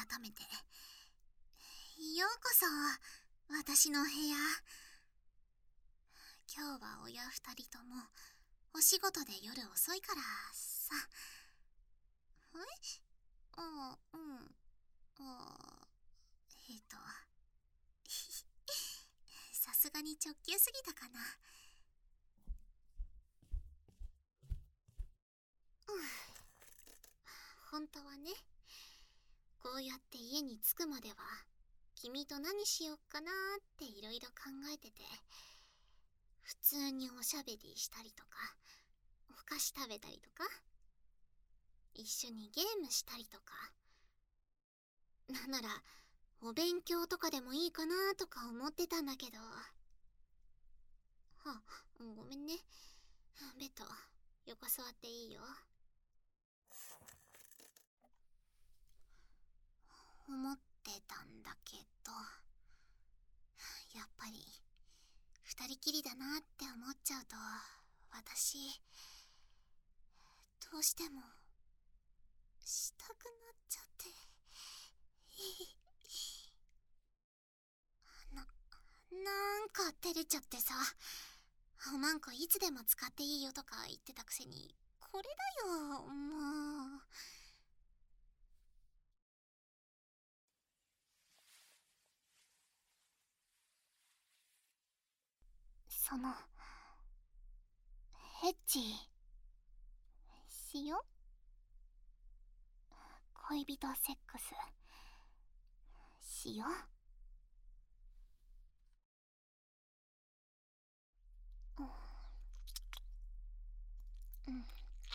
改めてようこそ私の部屋。今日は親二人ともお仕事で夜遅いからさ。あ、うん。さすがに直球すぎたかな。本当はね、こうやって家に着くまでは君と何しよっかなーっていろいろ考えてて、普通におしゃべりしたりとか、お菓子食べたりとか、一緒にゲームしたりとか、なんならお勉強とかでもいいかなとか思ってたんだけど。ごめんね。ベト、横座っていいよ。思ってたんだけど、やっぱり二人きりだなって思っちゃうと、私どうしてもしたくなっちゃって。なんか照れちゃってさ。おまんこいつでも使っていいよとか言ってたくせに、これだよ、もう。その、エッチしよう。恋人セックスしよう。うん。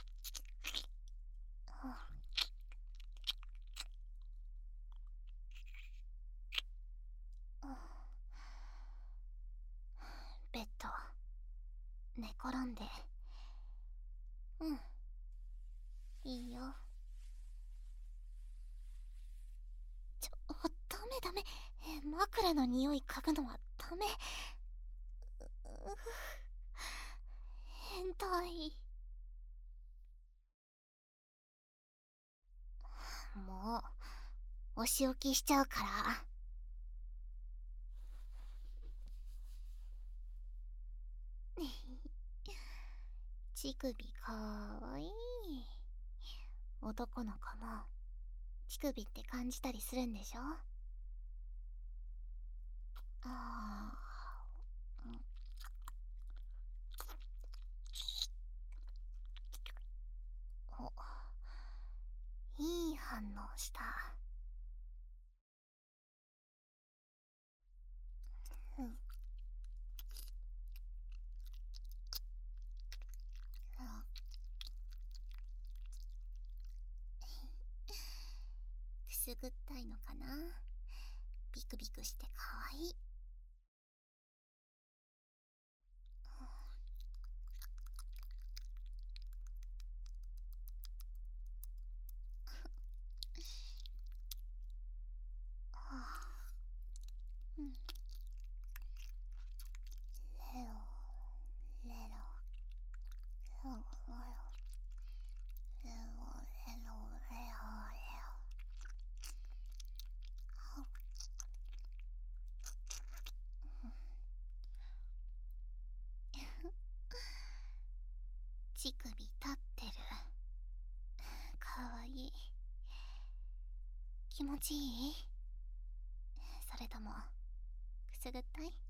ベッド寝転んで。うん、いいよ。ダメダメ。枕の匂い嗅ぐのはダメ。変態。もうお仕置きしちゃうから。乳首かわいい。男の子も乳首って感じたりするんでしょ。あー、いい反応した。うん。くすぐったいのかな。ビクビクしてかわいい。うん。レロレロレロレロレロレロレロ。乳首立ってる。かわいい。気持ちいい？それともくすぐったい？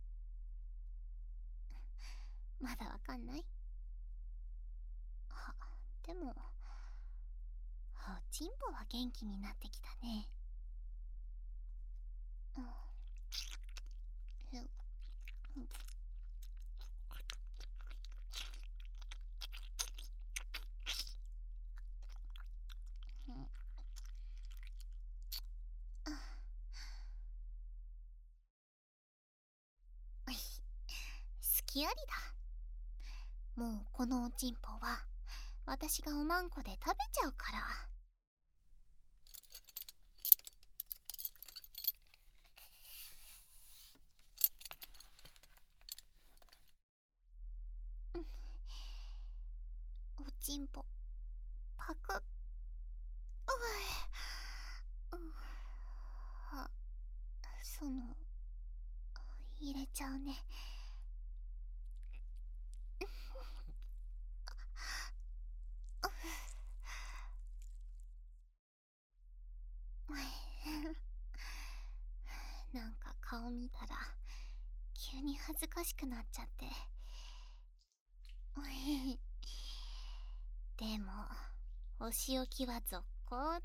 まだわかんない？でもおちんぽは元気になってきたね。うん。好きありだ。もうこのおちんぽは私がおまんこで食べちゃうから。おちんぽパクッ。 入れちゃうね。なんか顔見たら急に恥ずかしくなっちゃって。でもお仕置きは続行だ。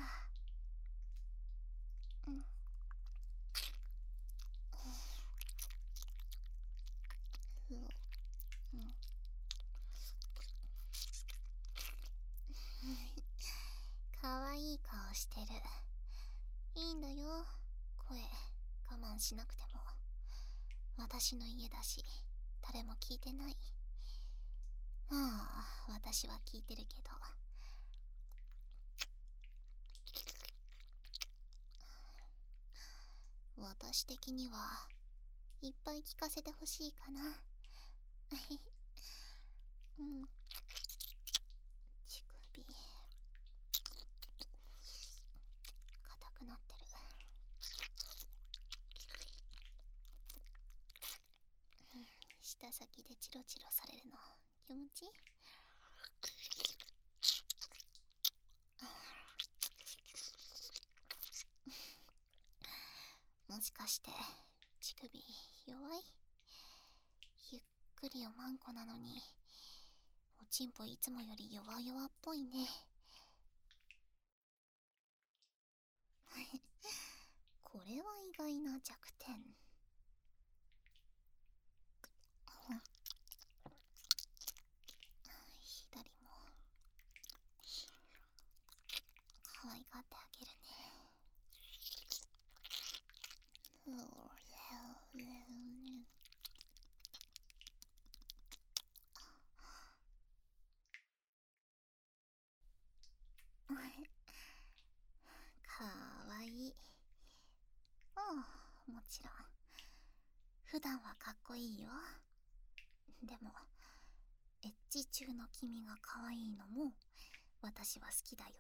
かわいい顔してる。いいんだよ、声我慢しなくても。私の家だし誰も聞いてない。私は聞いてるけど。私的にはいっぱい聞かせてほしいかな。乳首硬くなってる。舌先でチロチロされるの気持ちいい？もしかして乳首弱い？ゆっくりおまんこなのにおちんぽいつもより弱々っぽいね。これは意外な弱点。左も可愛がってあげるね。かわいい。もちろん普段はかっこいいよ。でもエッチ中の君が可愛いのも私は好きだよ。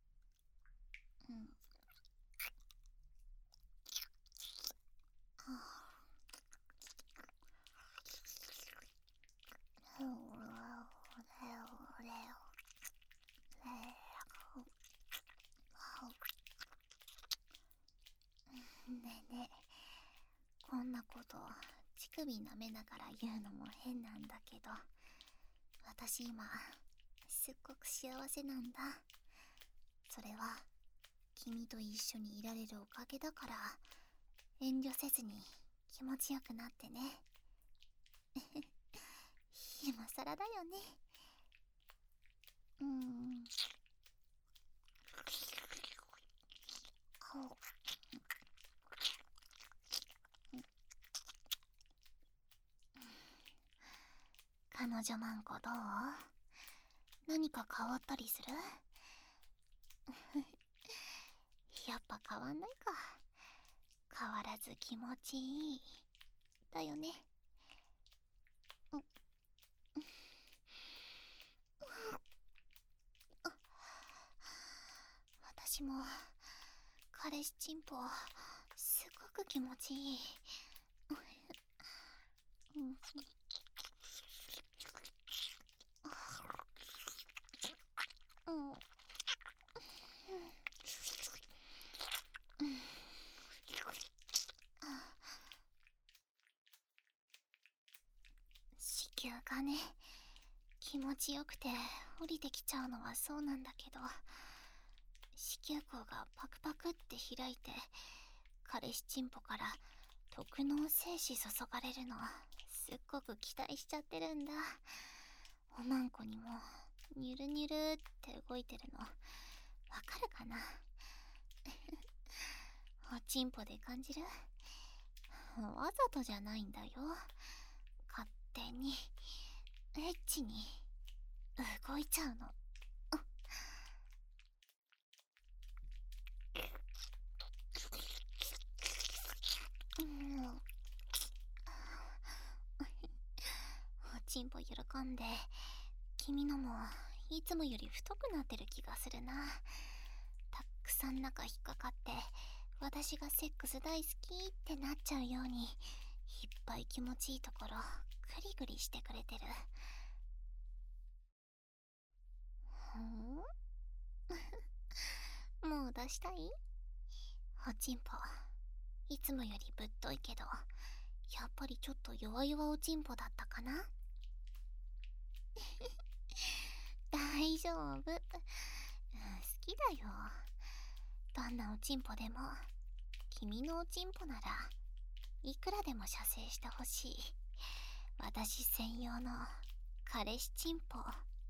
ねえねえ、こんなこと乳首舐めながら言うのも変なんだけど、私今すっごく幸せなんだ。それは君と一緒にいられるおかげだから、遠慮せずに気持ちよくなってね。今更だよね。彼女マンコどう？何か変わったりする？やっぱ変わんないか。変わらず気持ちいいだよね。私も彼氏チンポすごく気持ちいい。子宮がね、気持ちよくて降りてきちゃうのはそうなんだけど、子宮口がパクパクって開いて彼氏チンポから特納精子注がれるのすっごく期待しちゃってるんだ。おまんこにもニュルニュルって動いてるのわかるかな？おちんぽで感じる？わざとじゃないんだよ。勝手にエッチに動いちゃうの。おちんぽ喜んで、君のもいつもより太くなってる気がするな。たくさん中引っかかって私がセックス大好きってなっちゃうように、いっぱい気持ちいいところグリグリしてくれてる。もう出したい？おちんぽいつもよりぶっといけど、やっぱりちょっと弱々おちんぽだったかな。大丈夫、好きだよ。どんなおちんぽでも、君のおちんぽならいくらでも射精してほしい。私専用の彼氏チンポ。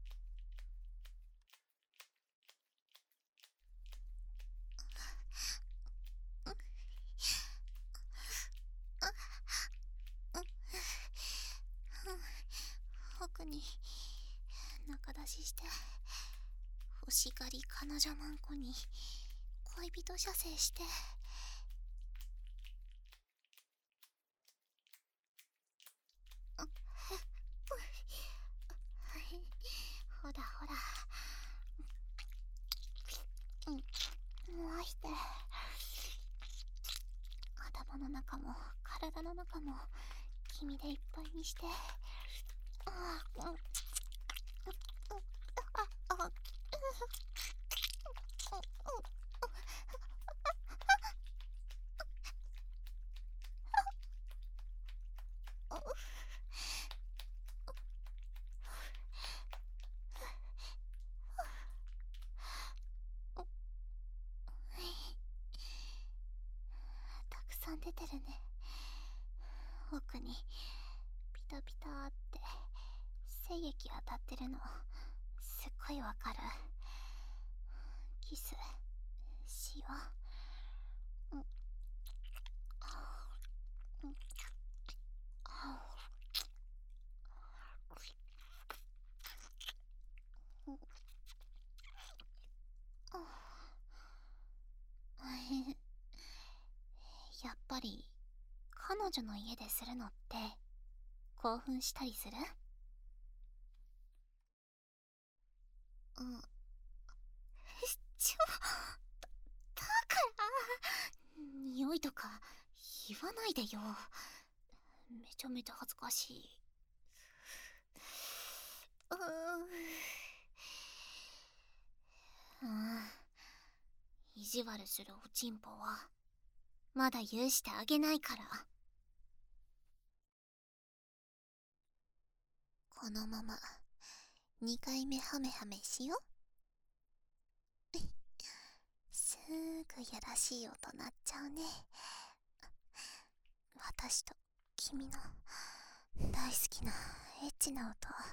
奥に中出しして、欲しがり彼女マンコに恋人射精して。ほらほら、もうして頭の中も体の中も君でいっぱいにして。たくさん出てるね。奥にピタピタって精液当たってるのすっごいわかる。キスしよう。やっぱり彼女の家でするのって興奮したりする？ちょ、だから匂いとか言わないでよ。めちゃめちゃ恥ずかしい。意地悪するおちんぽはまだ許してあげないから。このまま2回目ハメハメしよ。すぐやらしい音鳴っちゃうね。私と君の大好きなエッチな音。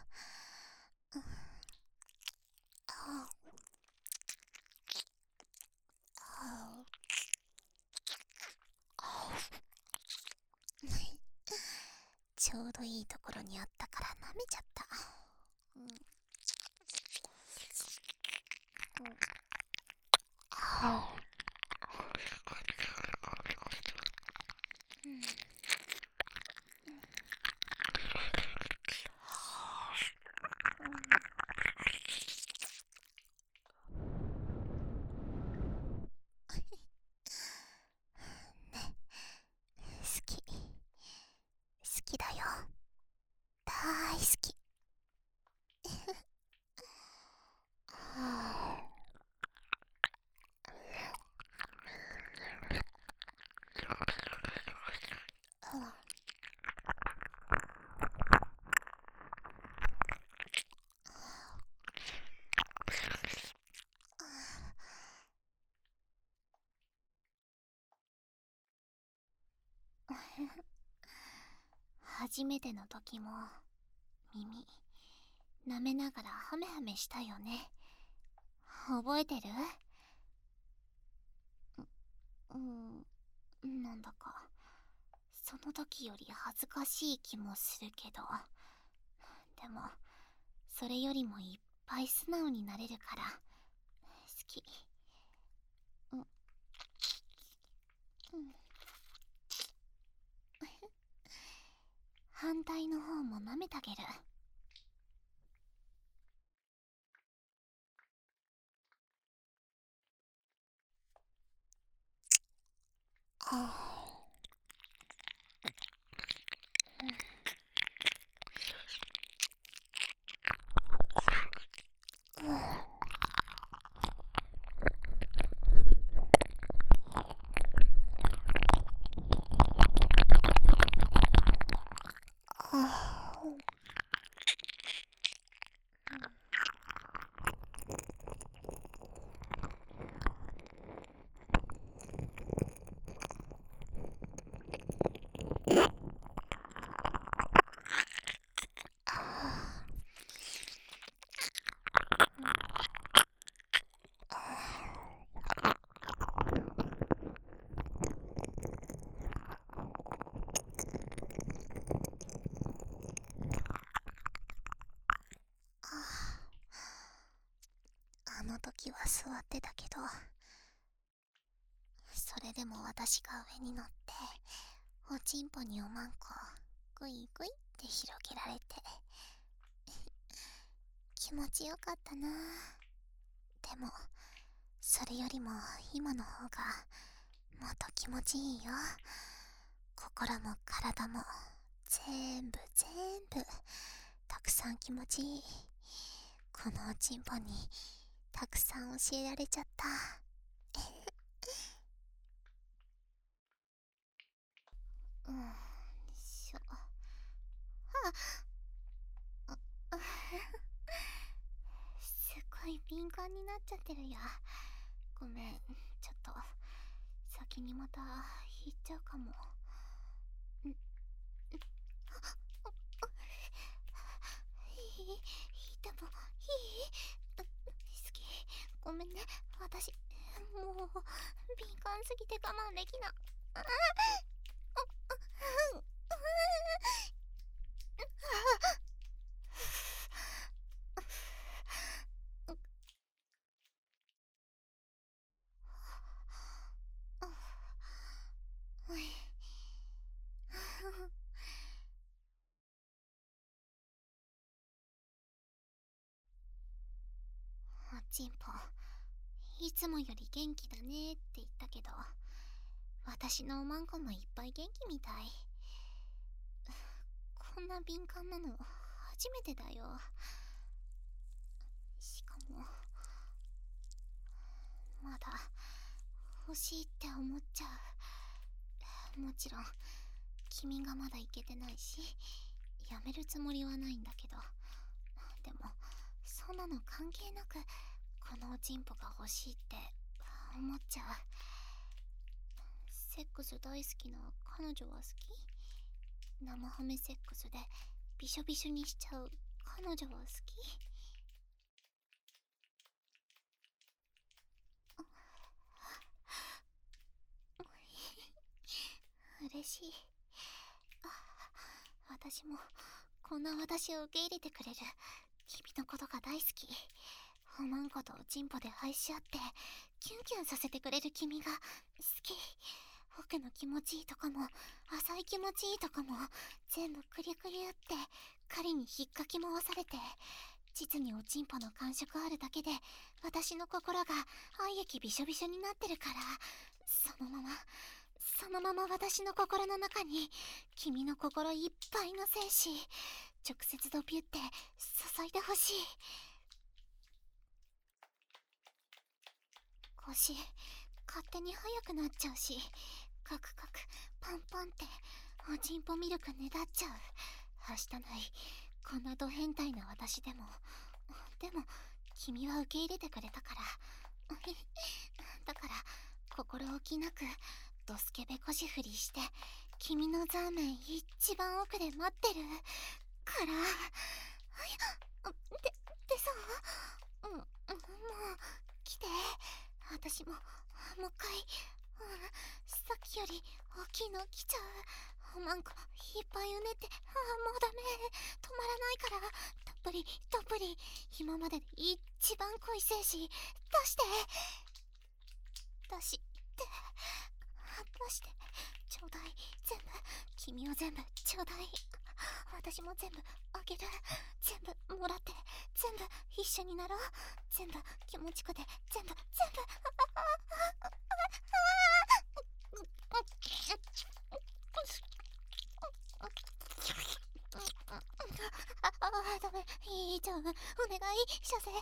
ちょうどいいところにあったから舐めちゃった。好き、好きだよ。大好き。初めての時も耳舐めながらハメハメしたよね。覚えてる？なんだかその時より恥ずかしい気もするけど、でもそれよりもいっぱい素直になれるから好き。反対の方も舐めてあげる。 あの時は座ってたけど、それでも私が上に乗っておちんぽにおまんこグイグイって広げられて気持ちよかったな。でもそれよりも今の方がもっと気持ちいいよ。心も体も全部たくさん気持ちいい。このおちんぽにたくさん教えられちゃった。しょ。すっごい敏感になっちゃってるや。ごめん、ちょっと先にまた引いちゃうかも。引いてもいい？好き。ごめんね、私もう敏感すぎて我慢できな。おちんぽ、いつもより元気だねって言ったけど、私のおまんこもいっぱい元気みたい。こんな敏感なの初めてだよ。しかもまだ欲しいって思っちゃう。もちろん君がまだいけてないし、やめるつもりはないんだけど、でもそんなの関係なくこのおちんぽが欲しいって思っちゃう。セックス大好きな彼女は好き？生ハメセックスでびしょびしょにしちゃう彼女は好き？嬉しい。私もこんな私を受け入れてくれる君のことが大好き。おまんことおちんぽで愛し合ってキュンキュンさせてくれる君が好き。奥の気持ちいいとかも浅い気持ちいいとかも全部クリクリって狩りに引っかき回されて、実におちんぽの感触あるだけで私の心が愛液びしょびしょになってるから、そのまま私の心の中に君の心いっぱいの精子直接ドビュって注いでほしい。腰勝手に速くなっちゃうし、カクカクパンパンっておちんぽミルクねだっちゃう。はしたないこんなド変態な私でも君は受け入れてくれたからだから心置きなくドスケベ腰振りして君のザーメン一番奥で待ってるから。でさ、もう来て。私もう一回、さっきより大きいの来ちゃう。おまんこいっぱいうねって、もうダメ、止まらないから、たっぷり今までで一番濃い精子出してちょうだい。全部君は全部ちょうだい。私も全部あげる。全部もらって、全部一緒になろう。全部気持ちくて、全部めん、いいちゃん、お願い、射精、来て、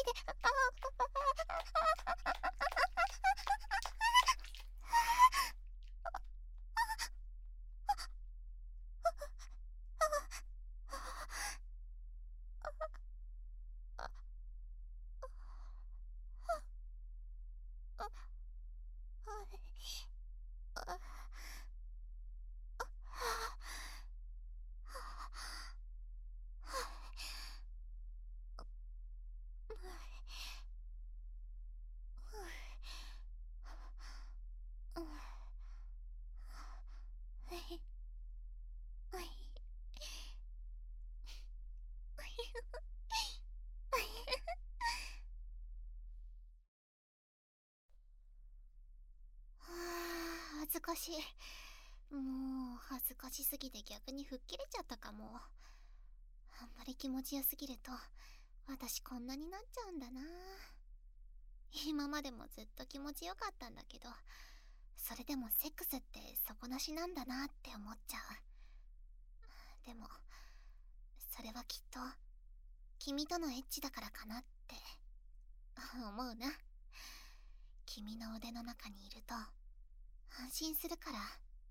恥ずかしい。もう恥ずかしすぎて逆に吹っ切れちゃったかも。あんまり気持ちよすぎると私こんなになっちゃうんだな。今までもずっと気持ちよかったんだけど、それでもセックスって底なしなんだなって思っちゃう。でもそれはきっと君とのエッチだからかなって思うな。君の腕の中にいると安心するから。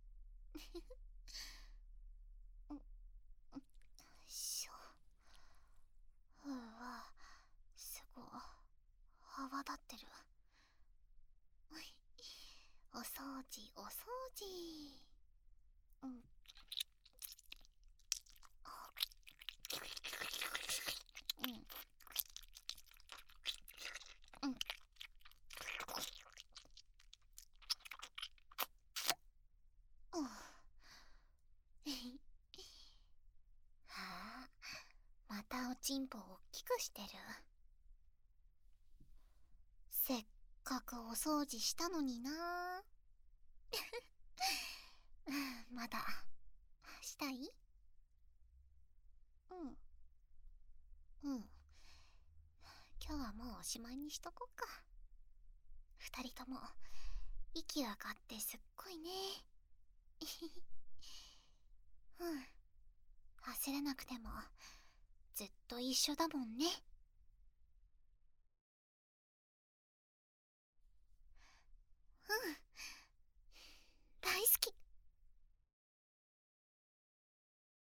しょ。うわ、すごい泡立ってる。お掃除お掃除。うん。うん。うん。はあ、またおちんぽを大きくしてる。せっかくお掃除したのにな。まだしたい？うん。今日はもうおしまいにしとこっか。二人とも息上がってすっごいね。焦らなくてもずっと一緒だもんね。大好き。